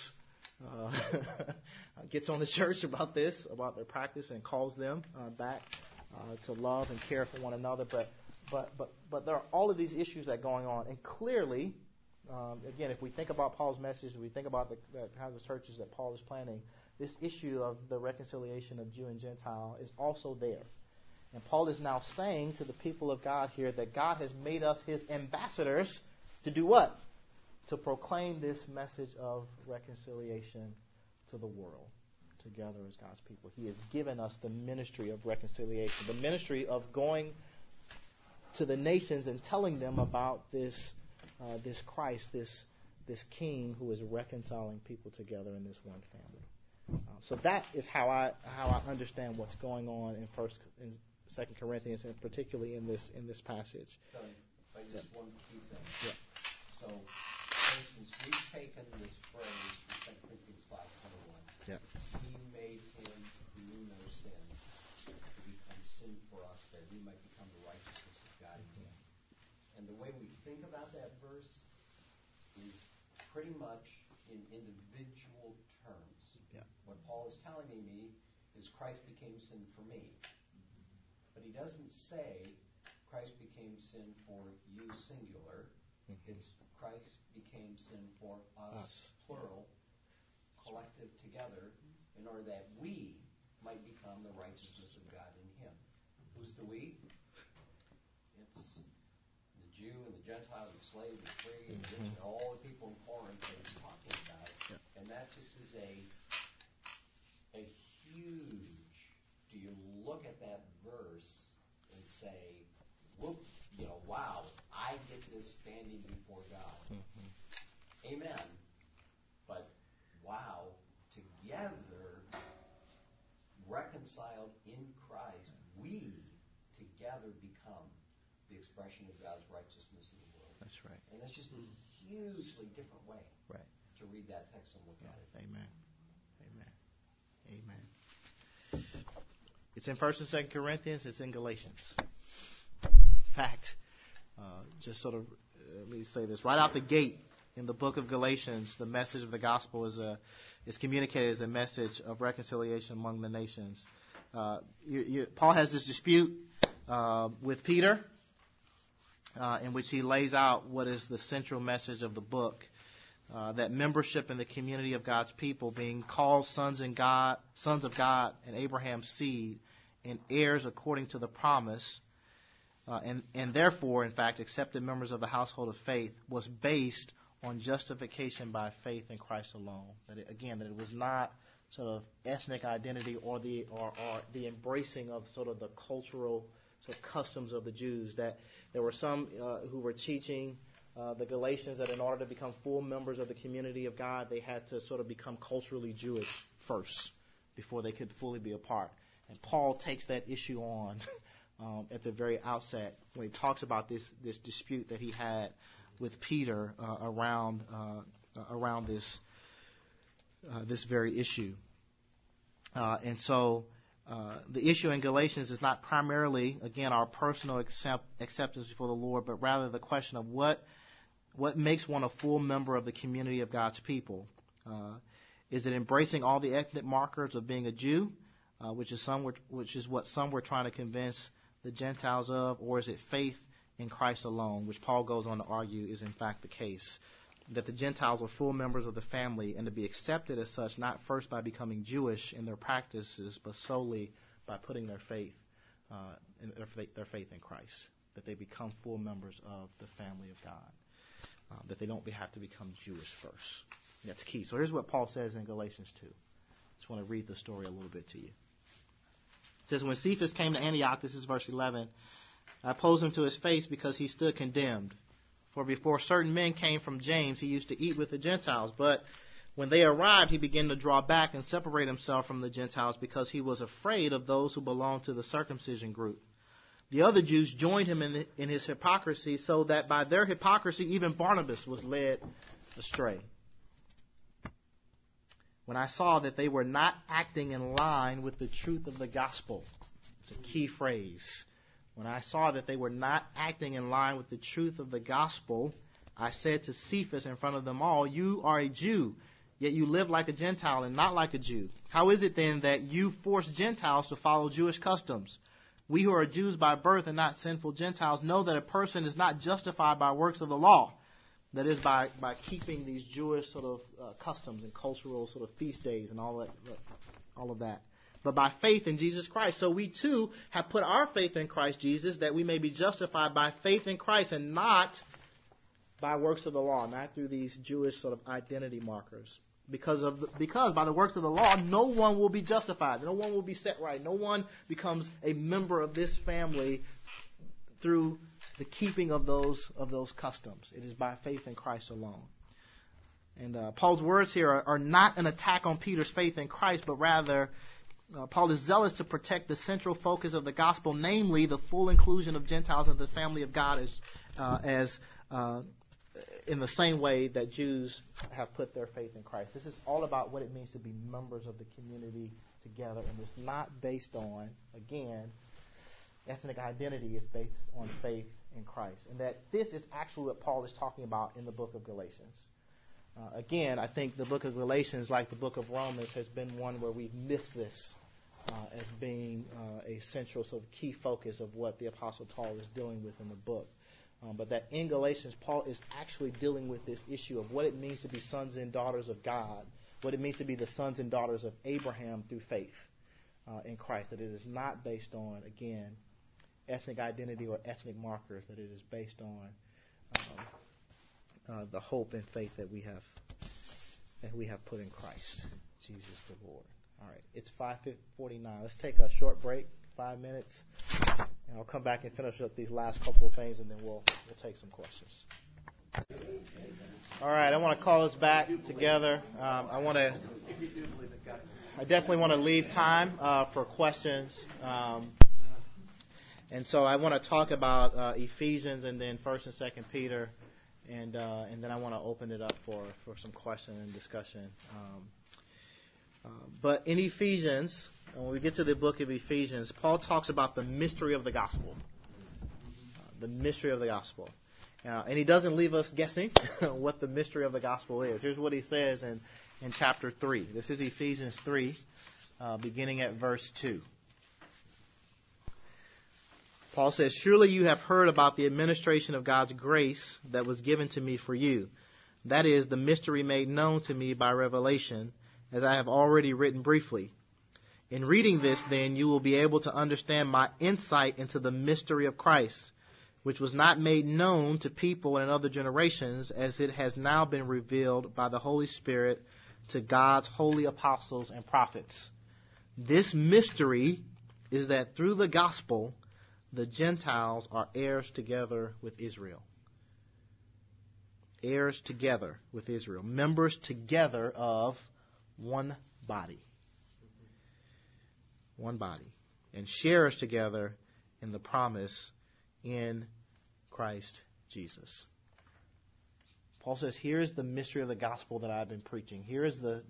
A: gets on the church about this, about their practice, and calls them back to love and care for one another. But there are all of these issues that are going on, and clearly, again, if we think about Paul's message, if we think about the kinds of churches that Paul is planning, this issue of the reconciliation of Jew and Gentile is also there. And Paul is now saying to the people of God here that God has made us his ambassadors to do what? To proclaim this message of reconciliation to the world, together as God's people. He has given us the ministry of reconciliation, the ministry of going to the nations and telling them about this Christ, this King who is reconciling people together in this one family. So that is how I understand what's going on in 2 Corinthians, and particularly in this passage.
B: Just one key thing.
A: Yeah.
B: So, for instance, we've taken this phrase from 2 Corinthians 5:21.
A: Yeah.
B: He made him who knew no sin to become sin for us, that we might become the righteousness of God in him. And the way we think about that verse is pretty much in individual terms.
A: Yeah.
B: What Paul is telling me is Christ became sin for me. But he doesn't say Christ became sin for you, singular. Mm-hmm. It's Christ became sin for us, plural, collective together, in order that we might become the righteousness of God in him. Who's the we? It's the Jew and the Gentile, the slave, the free, and the rich, all the people in Corinth that he's talking about. Yeah. And that just is a huge do you look at that verse and say, whoop, wow, I get this standing before God. Mm-hmm. Amen. But wow, together, reconciled in Christ, we together become the expression of God's righteousness in the world.
A: That's right.
B: And that's just a hugely different way to read that text and look at it.
A: Amen. Amen. Amen. It's in 1st and 2nd Corinthians. It's in Galatians. In fact, just sort of, let me say this. Right out the gate in the book of Galatians, the message of the gospel is communicated as a message of reconciliation among the nations. Paul has this dispute with Peter in which he lays out what is the central message of the book. That membership in the community of God's people, being called sons of God and Abraham's seed, and heirs according to the promise, and therefore, in fact, accepted members of the household of faith, was based on justification by faith in Christ alone. That it was not sort of ethnic identity or the embracing of sort of the cultural sort of customs of the Jews. That there were some who were teaching the Galatians that in order to become full members of the community of God, they had to sort of become culturally Jewish first before they could fully be a part. And Paul takes that issue on at the very outset when he talks about this dispute that he had with Peter around this very issue. And so the issue in Galatians is not primarily, again, our personal acceptance before the Lord, but rather the question of what makes one a full member of the community of God's people. Is it embracing all the ethnic markers of being a Jew, which is what some were trying to convince the Gentiles of, or is it faith in Christ alone, which Paul goes on to argue is in fact the case, that the Gentiles are full members of the family and to be accepted as such, not first by becoming Jewish in their practices, but solely by putting their faith in Christ, that they become full members of the family of God, that they don't have to become Jewish first. That's key. So here's what Paul says in Galatians 2. Just want to read the story a little bit to you. It says, when Cephas came to Antioch, this is verse 11, I opposed him to his face because he stood condemned. For before certain men came from James, he used to eat with the Gentiles. But when they arrived, he began to draw back and separate himself from the Gentiles because he was afraid of those who belonged to the circumcision group. The other Jews joined him in his hypocrisy, so that by their hypocrisy even Barnabas was led astray. When I saw that they were not acting in line with the truth of the gospel, it's a key phrase. When I saw that they were not acting in line with the truth of the gospel, I said to Cephas in front of them all, you are a Jew, yet you live like a Gentile and not like a Jew. How is it then that you force Gentiles to follow Jewish customs? We who are Jews by birth and not sinful Gentiles know that a person is not justified by works of the law, that is, by keeping these Jewish sort of customs and cultural sort of feast days and all of that. But by faith in Jesus Christ. So we too have put our faith in Christ Jesus, that we may be justified by faith in Christ and not by works of the law, not through these Jewish sort of identity markers. Because by the works of the law, no one will be justified. No one will be set right. No one becomes a member of this family through the keeping of those customs. It is by faith in Christ alone. And Paul's words here are not an attack on Peter's faith in Christ, but rather Paul is zealous to protect the central focus of the gospel, namely the full inclusion of Gentiles in the family of God as in the same way that Jews have put their faith in Christ. This is all about what it means to be members of the community together, and it's not based on, again, ethnic identity. Is based on faith in Christ. And that this is actually what Paul is talking about in the book of Galatians. Again, I think the book of Galatians, like the book of Romans, has been one where we've missed this as being a central sort of key focus of what the Apostle Paul is dealing with in the book. But that in Galatians, Paul is actually dealing with this issue of what it means to be sons and daughters of God, what it means to be the sons and daughters of Abraham through faith in Christ. That it is not based on, again, ethnic identity or ethnic markers, that it is based on the hope and faith that we have put in Christ, Jesus the Lord. All right, it's 5:49. Let's take a short break, 5 minutes, and I'll come back and finish up these last couple of things, and then we'll take some questions. All right, I want to call us back together. I definitely want to leave time for questions. And so I want to talk about Ephesians and then 1st and 2nd Peter, and then I want to open it up for some question and discussion. But in Ephesians, when we get to the book of Ephesians, Paul talks about the mystery of the gospel. The mystery of the gospel. And he doesn't leave us guessing what the mystery of the gospel is. Here's what he says in chapter 3. This is Ephesians 3, beginning at verse 2. Paul says, "Surely you have heard about the administration of God's grace that was given to me for you. That is, the mystery made known to me by revelation, as I have already written briefly. In reading this, then, you will be able to understand my insight into the mystery of Christ, which was not made known to people in other generations, as it has now been revealed by the Holy Spirit to God's holy apostles and prophets. This mystery is that through the gospel, the Gentiles are heirs together with Israel." Heirs together with Israel. Members together of one body. One body. And sharers together in the promise in Christ Jesus. Paul says, here's the mystery of the gospel that I've been preaching. Here is a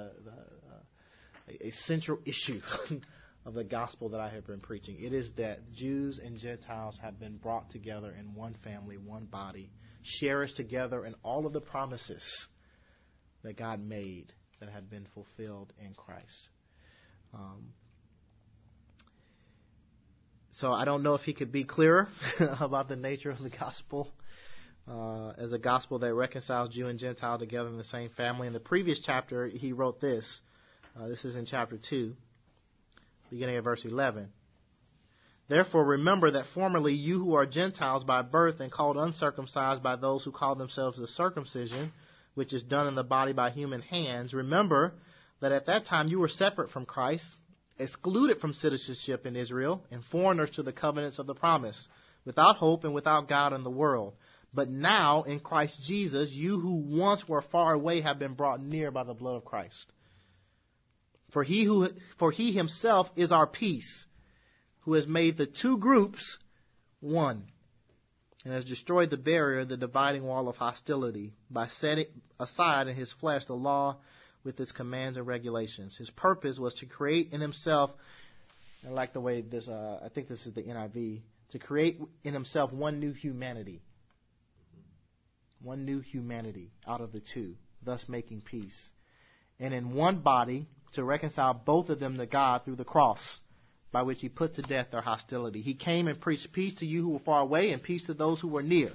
A: central issue of the gospel that I have been preaching. It is that Jews and Gentiles have been brought together in one family, one body, sharers together in all of the promises that God made that have been fulfilled in Christ. So I don't know if he could be clearer about the nature of the gospel as a gospel that reconciles Jew and Gentile together in the same family. In the previous chapter, he wrote this. This is in chapter 2, beginning at verse 11. "Therefore remember that formerly you who are Gentiles by birth and called uncircumcised by those who call themselves the circumcision, which is done in the body by human hands, remember that at that time you were separate from Christ, excluded from citizenship in Israel, and foreigners to the covenants of the promise, without hope and without God in the world. But now in Christ Jesus, you who once were far away have been brought near by the blood of Christ. For he himself is our peace, who has made the two groups one, and has destroyed the barrier, the dividing wall of hostility, by setting aside in his flesh the law with its commands and regulations. His purpose was to create in himself," I like the way this, I think this is the NIV, "to create in himself one new humanity." One new humanity out of the two, thus making peace. "And in one body to reconcile both of them to God through the cross, by which he put to death their hostility. He came and preached peace to you who were far away and peace to those who were near.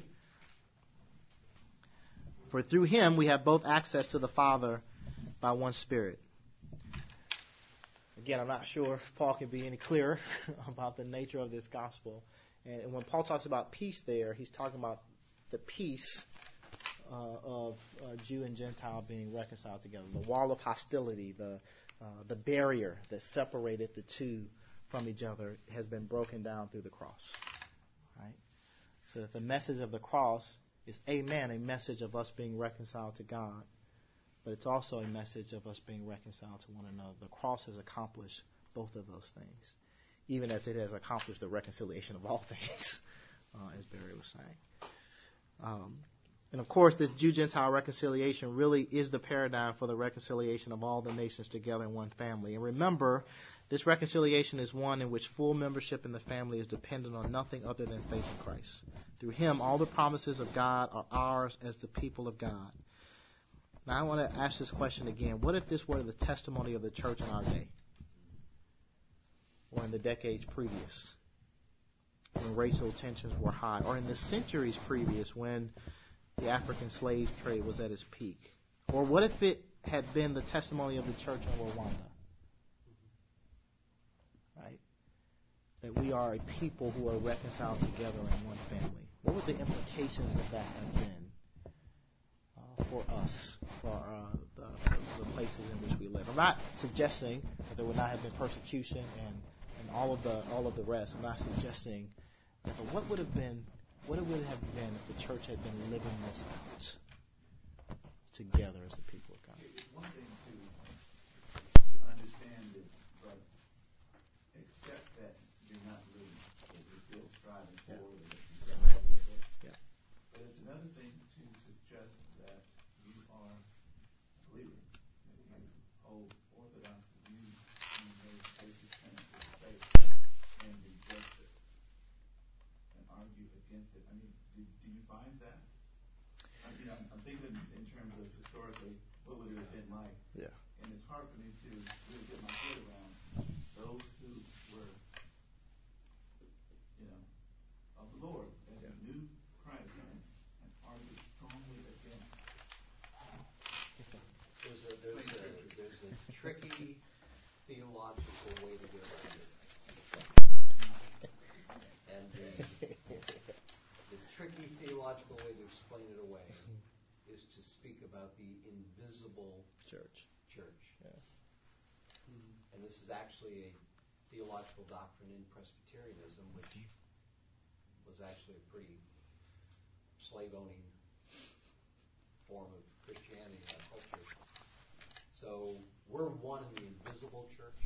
A: For through him we have both access to the Father by one Spirit." Again, I'm not sure if Paul can be any clearer about the nature of this gospel. And when Paul talks about peace there, he's talking about the peace of Jew and Gentile being reconciled together. The wall of hostility, the barrier that separated the two from each other has been broken down through the cross. Right? So that the message of the cross is, a message of us being reconciled to God. But it's also a message of us being reconciled to one another. The cross has accomplished both of those things, even as it has accomplished the reconciliation of all things, as Barry was saying. And of course, this Jew-Gentile reconciliation really is the paradigm for the reconciliation of all the nations together in one family. And remember, this reconciliation is one in which full membership in the family is dependent on nothing other than faith in Christ. Through him, all the promises of God are ours as the people of God. Now, I want to ask this question again. What if this were the testimony of the church in our day? Or in the decades previous, when racial tensions were high? Or in the centuries previous, when the African slave trade was at its peak? Or what if it had been the testimony of the church in Rwanda? Right? That we are a people who are reconciled together in one family. What would the implications of that have been for us, for the places in which we live? I'm not suggesting that there would not have been persecution and all of the rest. I'm not suggesting that, but what would it have been if the church had been living this out together as a people of God?
G: It's one thing to understand this, but accept that you're not living, that you're still striving for it.
A: Yeah.
G: But it's another thing to suggest that you are a believer, that you hold orthodox views on those basic tenets of faith, and reject it and argue against it. I mean, do you find that? I'm thinking in terms of historically, what would it have been like?
A: Yeah.
G: And it's hard for me to really get my head around those who were, of the Lord, and who knew Christ and argued strongly against.
B: There's a tricky theological way to get around it. And the tricky theological way to explain it away is to speak about the invisible
A: Church. Yeah.
B: And this is actually a theological doctrine in Presbyterianism, which was actually a pretty slave-owning form of Christianity in our culture. So we're one in the invisible church,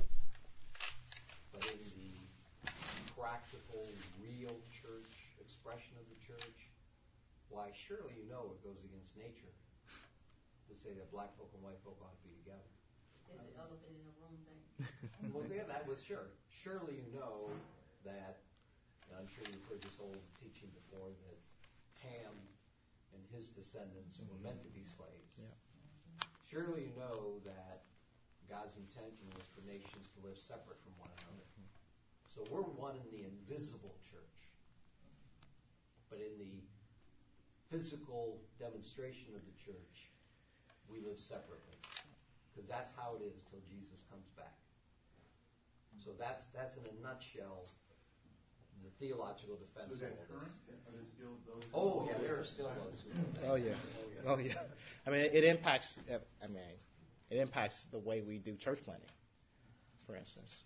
B: but in the practical, real church expression of the church, why, surely it goes against nature to say that black folk and white folk ought to be together.
E: It's the elephant in the room thing.
B: Well, yeah, that was sure. Surely you know that, and I'm sure you've heard this old teaching before, that Ham and his descendants were meant to be slaves.
A: Yeah.
B: Surely you know that God's intention was for nations to live separate from one another. So we're one in the invisible church. But in the physical demonstration of the church, we live separately. Because that's how it is till Jesus comes back. So that's in a nutshell the theological defense
G: So is that
B: of all
G: current?
B: this.
G: Are there still those?
B: Oh yeah, there are still those who do that.
A: Oh yeah. I mean, it impacts. It impacts the way we do church planning, for instance,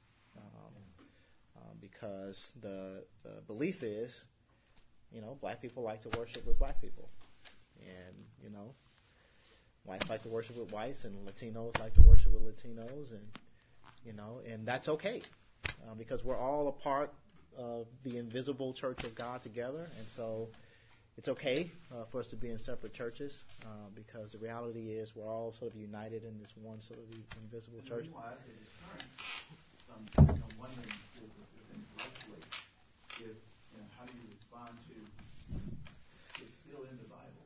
A: because the belief is, black people like to worship with black people, and whites like to worship with whites, and Latinos like to worship with Latinos, and that's okay, because we're all a part of the invisible church of God together, and so it's okay for us to be in separate churches, because the reality is we're all sort of united in this one sort of invisible church.
G: The reason why I say it's current, I'm wondering if intellectually, how do you respond to it's still in the Bible?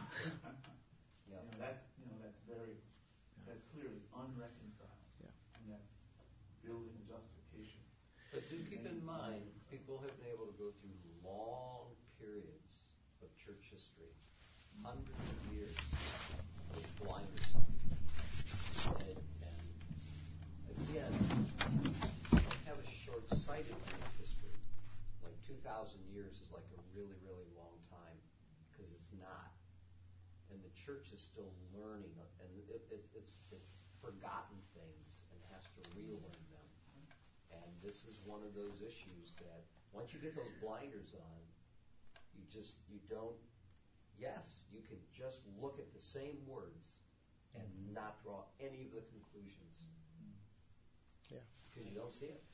G: That's clearly unreconciled, and that's building a justification.
B: But do keep in mind, people have been able to go through long periods of church history, hundreds of years, with blinders on. And again, don't have a short-sighted view of history. Like 2,000 years is like a really, really long time, because it's not. And the church is still learning, and it's forgotten things and has to relearn them. And this is one of those issues that once you get those blinders on, you don't. Yes, you can just look at the same words and not draw any of the conclusions.
A: Yeah.
B: Because you don't see it.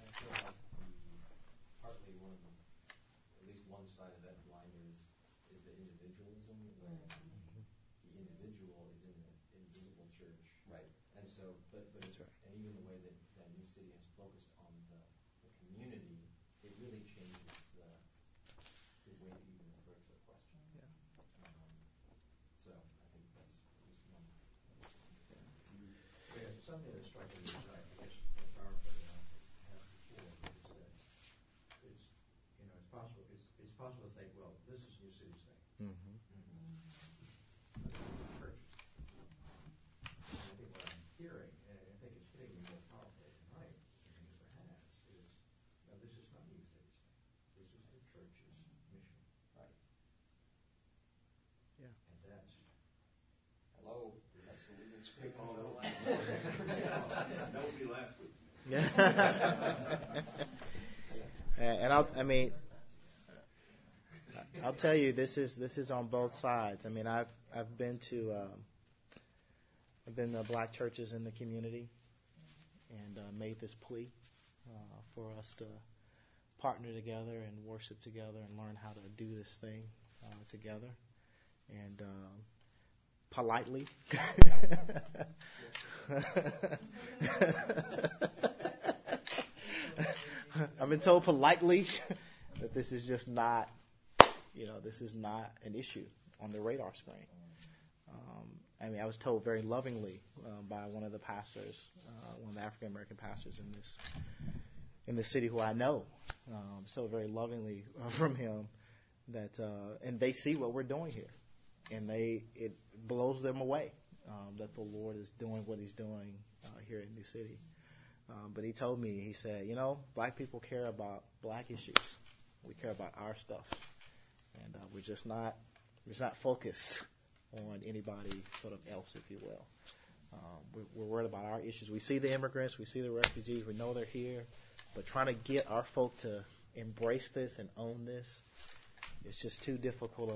D: Partly one of them, at least one side of that blinder is the individualism, where the individual is in the invisible church.
B: Right.
D: And so, but
A: That's right.
D: and even the way that New City has focused on the community, it really changes the way that you can approach the question.
A: Yeah.
D: So I think that's at least one.
F: Yeah, something that struck me, I guess, more powerfully than I have before, is that it's possible to think, well, this is New City's thing.
A: Mm-hmm.
F: Churches. And I think what I'm hearing, and I think it's hitting me more powerfully tonight than it ever has, is, no, this is not New City's thing. This is the church's mission.
B: Right.
A: Yeah.
F: And that's
B: Hello. That's the leader scream all over.
G: That would be last week.
A: And I'll tell you, this is on both sides. I mean, I've been to black churches in the community and made this plea for us to partner together and worship together and learn how to do this thing together. And politely. I've been told politely that this is just not, this is not an issue on the radar screen. I was told very lovingly by one of the pastors, one of the African American pastors in the city who I know, so very lovingly from him that, and they see what we're doing here, and it blows them away that the Lord is doing what He's doing here in New City. But he told me, he said, black people care about black issues. We care about our stuff, and we're just not focused on anybody sort of else, if you will. We're worried about our issues. We see the immigrants, we see the refugees, we know they're here, but trying to get our folk to embrace this and own this, it's just too difficult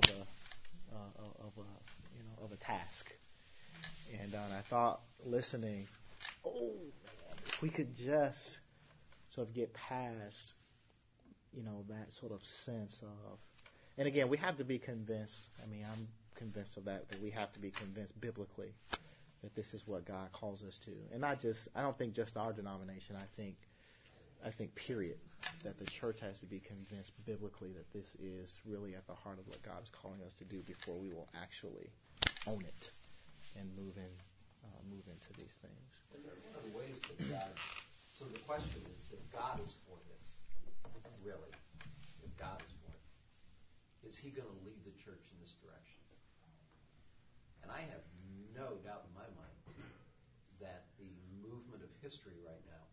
A: of a task. And I thought, listening, if we could just sort of get past, that sort of sense of, and again, we have to be convinced. I'm convinced of that we have to be convinced biblically that this is what God calls us to, and not just. I don't think just our denomination. I think period, that the church has to be convinced biblically that this is really at the heart of what God is calling us to do before we will actually own it and move into these things.
B: And there are one of the ways that God. So the question is, if God is for this, really, if God is for it, is He going to lead the church in this direction? And I have no doubt in my mind that the movement of history right now,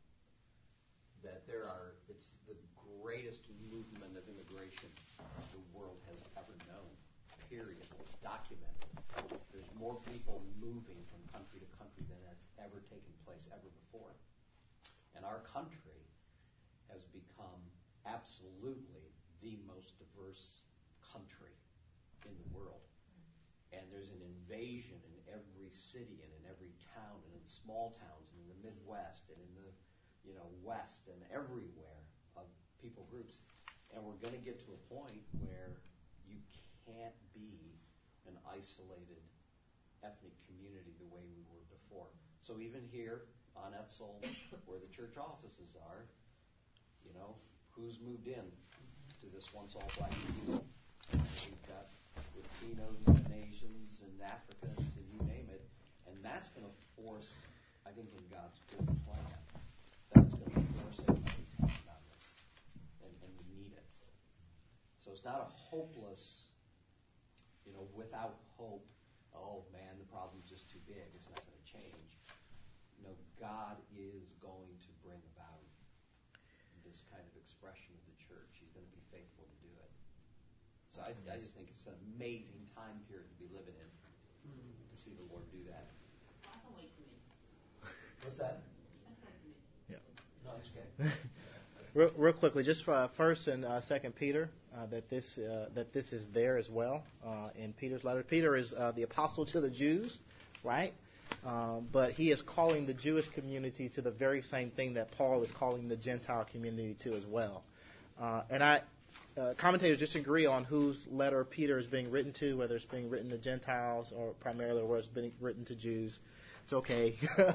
B: it's the greatest movement of immigration the world has ever known, period, documented. There's more people moving from country to country than has ever taken place ever before. And our country has become absolutely the most diverse country in the world. And there's an invasion in every city and in every town and in small towns and in the Midwest and in the West and everywhere of people groups. And we're going to get to a point where you can't be an isolated ethnic community the way we were before. So even here on Etzel, where the church offices are, who's moved in to this once all black community? We've got Latinos and Asians and Africans and you name it, and that's going to force, I think, in God's good plan, that's going to force everybody's hand on this, and we need it. So it's not a hopeless, without hope. Oh man, the problem's just too big. It's not going to change. God is going to bring about this kind of expression of the church. He's going to be faithful to do it. So I just think it's an amazing time period to be living in, to see the Lord do that.
E: I can wait 2 minutes.
B: What's that?
E: That's not 2 minutes.
A: Yeah.
B: No, it's okay.
A: Real quickly, just for First and Second Peter, that this is there as well in Peter's letter. Peter is the apostle to the Jews, right? But he is calling the Jewish community to the very same thing that Paul is calling the Gentile community to as well. And commentators disagree on whose letter Peter is being written to, whether it's being written to Gentiles or primarily whether it's being written to Jews. It's okay.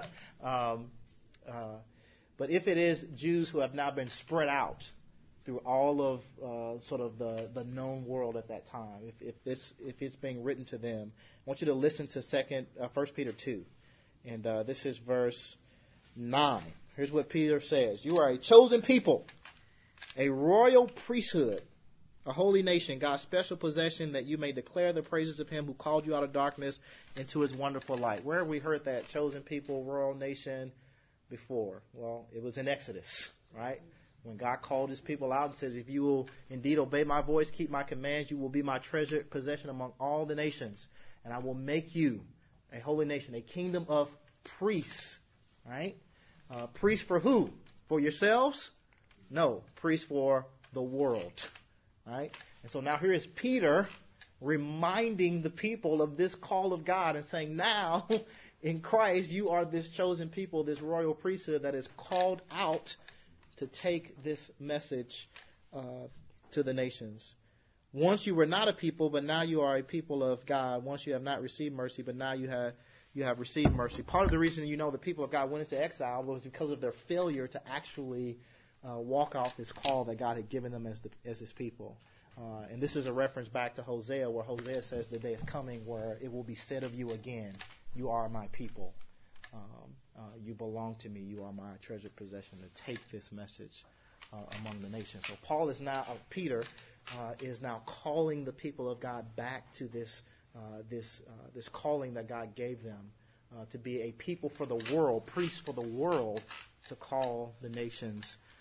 A: But if it is Jews who have now been spread out through all of sort of the known world at that time, if it's being written to them, I want you to listen to 1 Peter 2. And this is verse 9. Here's what Peter says. You are a chosen people, a royal priesthood, a holy nation, God's special possession, that you may declare the praises of Him who called you out of darkness into His wonderful light. Where have we heard that chosen people, royal nation before? Well, it was in Exodus, right? When God called His people out and says, if you will indeed obey my voice, keep my commands, you will be my treasured possession among all the nations. And I will make you A holy nation, a kingdom of priests. Right? Priests for who? For yourselves? No. Priests for the world. Right? And so now here is Peter reminding the people of this call of God and saying, now in Christ you are this chosen people, this royal priesthood that is called out to take this message to the nations. Once you were not a people, but now you are a people of God. Once you have not received mercy, but now you have received mercy. Part of the reason the people of God went into exile was because of their failure to actually walk out this call that God had given them as His people. And this is a reference back to Hosea, where Hosea says the day is coming where it will be said of you again, you are my people. You belong to me. You are my treasured possession, to take this message among the nations. So Peter is now calling the people of God back to this calling that God gave them to be a people for the world, priests for the world, to call the nations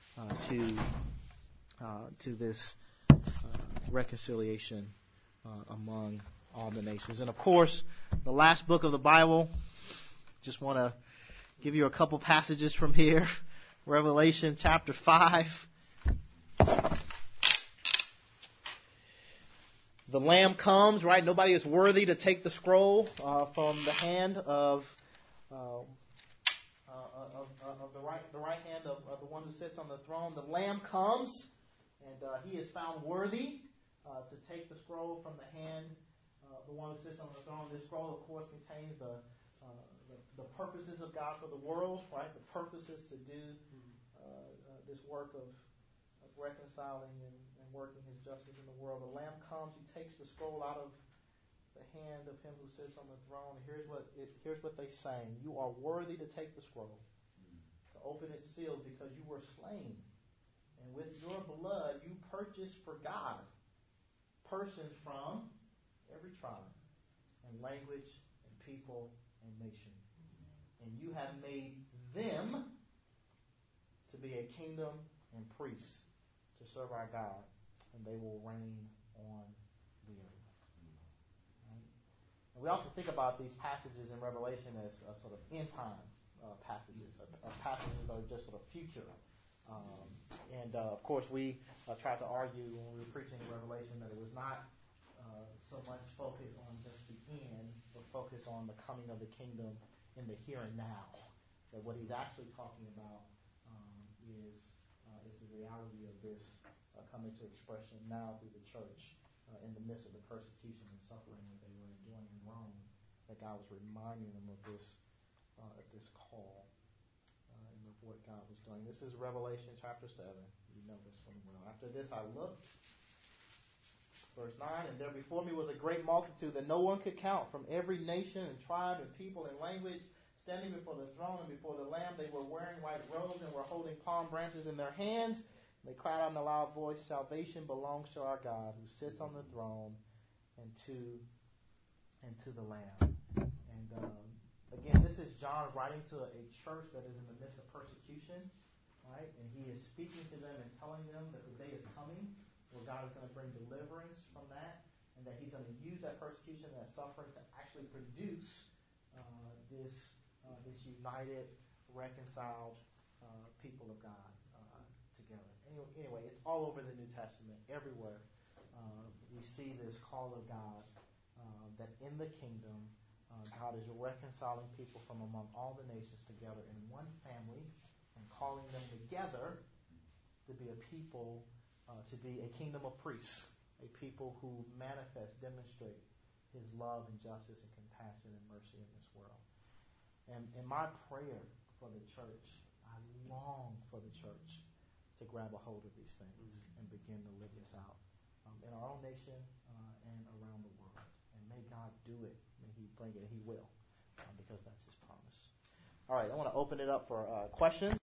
A: to this reconciliation among all the nations. And of course, the last book of the Bible, just want to give you a couple passages from here. Revelation chapter 5. The Lamb comes, right? Nobody is worthy to take the scroll from the hand of the right hand of the one who sits on the throne. The Lamb comes, and He is found worthy to take the scroll from the hand of the one who sits on the throne. This scroll, of course, contains the purposes of God for the world, right? The purposes to do this work of reconciling and working His justice in the world. The Lamb comes, He takes the scroll out of the hand of Him who sits on the throne. Here's what they sang: you are worthy to take the scroll, to open its seals, because you were slain, and with your blood you purchased for God persons from every tribe and language and people and nation. And you have made them to be a kingdom and priests to serve our God, and they will reign on the earth. Right? And we often think about these passages in Revelation as sort of end time passages, passages that are just sort of future. Of course, we tried to argue when we were preaching Revelation that it was not so much focused on just the end, but focused on the coming of the kingdom in the here and now. That what he's actually talking about is the reality of this coming to expression now through the church in the midst of the persecution and suffering that they were enduring in Rome. That God was reminding them of this call and of what God was doing. This is Revelation chapter 7. You know this one well. After this I looked, verse 9, and there before me was a great multitude that no one could count, from every nation and tribe and people and language, standing before the throne and before the Lamb. They were wearing white robes and were holding palm branches in their hands. And they cried out in a loud voice, salvation belongs to our God who sits on the throne and to the Lamb. And again, this is John writing to a church that is in the midst of persecution, right? And he is speaking to them and telling them that the day is coming where God is going to bring deliverance from that, and that He's going to use that persecution, that suffering, to actually produce this united, reconciled people of God together. Anyway, it's all over the New Testament, everywhere. We see this call of God that in the kingdom, God is reconciling people from among all the nations together in one family and calling them together to be a people, to be a kingdom of priests, a people who demonstrate His love and justice and compassion and mercy in this world. And my prayer for the church, I long for the church to grab a hold of these things and begin to live this out in our own nation and around the world. And may God do it. May He bring it. He will, because that's His promise. All right, I want to open it up for questions.